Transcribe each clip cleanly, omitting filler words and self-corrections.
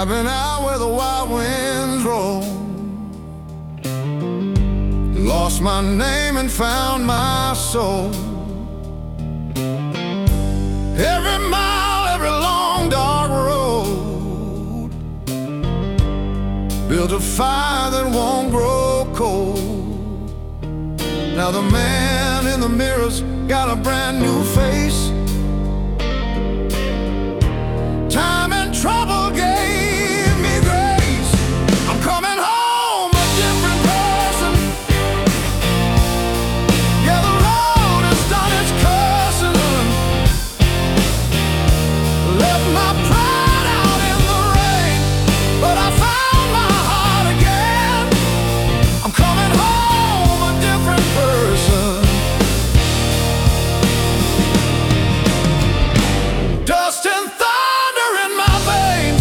I've been out where the wild winds roll, lost my name and found my soul. Every mile, every long dark road, built a fire that won't grow cold. Now the man in the mirror's got a brand new face. Time and trouble gave me grace. I'm coming home a different person. Yeah, the road has done its cursing. Left my pride out in the rain, but I found my heart again. I'm coming home a different person. Dust and thunder in my veins,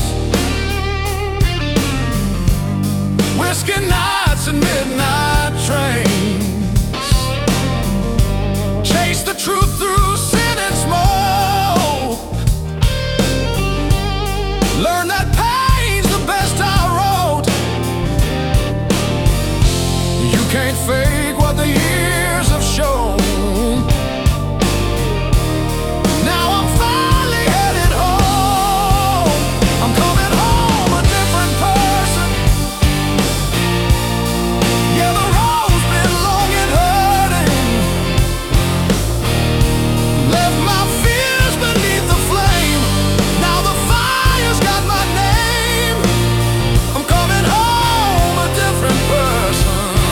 whiskey nights and midnight trains. Chase the truth through sin and smoke. Learn that pain's the best I wrote. You can't fake what the years have shown. Now I'm finally headed home. I'm coming home a different person. Yeah, the road's been long and hurting. Left my fears beneath the flame. Now the fire's got my name. I'm coming home a different person.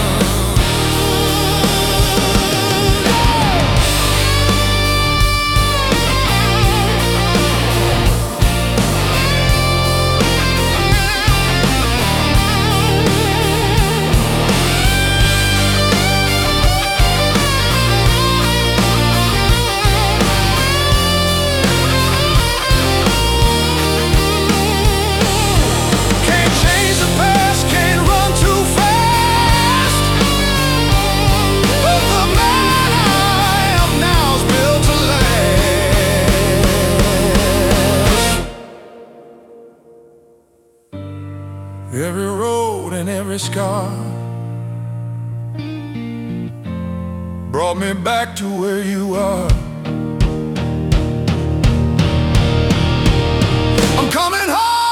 Can't change the past, can't run too fast. But the man I am now's built to last. Every road and every scar brought me back to where you are. I'm coming home